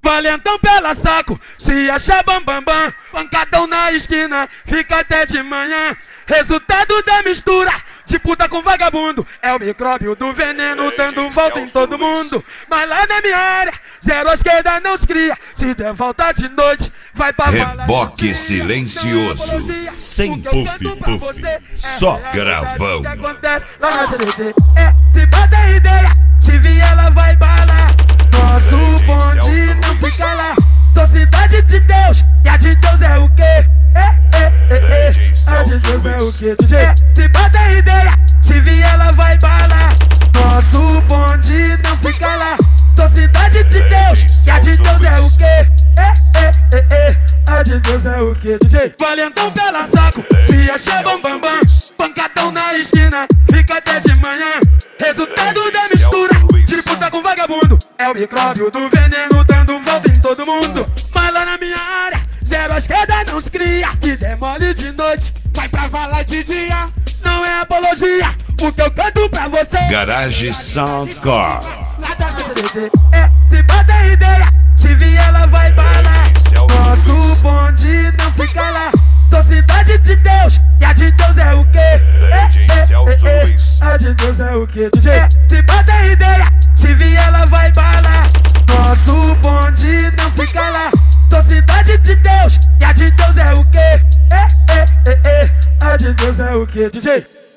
Valentão pela saco, se achar bambambam, pancadão na esquina, fica até de manhã. Resultado da mistura de puta com vagabundo é o micróbio do veneno dando volta em todo mundo. Mas lá na minha área, zero à esquerda não se cria. Se der volta de noite, vai pra Reboque silencioso, sem puff, só gravão. O que acontece lá na CDT se bota ideia, se vir ela vai balar. Nosso bonde não fica lá. Sou cidade de Deus, e a de Deus é o quê? A de Deus é o quê? DJ, se bota ideia, se vir ela vai balar. Nosso bonde não fica lá. Sou cidade de Deus, e a de Deus é o quê? A de Deus é o quê? DJ, valentão pela saco, se achar bambambam, pancadão na esquina, fica até de manhã. Resultado da mistura de puta com vagabundo é o micróbio do veneno dando volta em todo mundo. Mas lá na minha área, zero à esquerda não se cria. Se demole de noite, vai pra vala de dia. Não é apologia, o que eu canto pra você. Garage Soundcore. Se bota ideia, se vir ela vai balar. Nosso bonde não fica lá. Sou cidade de Deus, e a de Deus é o quê? A de Deus é o quê? DJ, se bota ideia, se vir ela vai balar. Nosso bonde não fica lá. Sou cidade de Deus, e a de Deus é o quê? A de Deus é o quê? DJ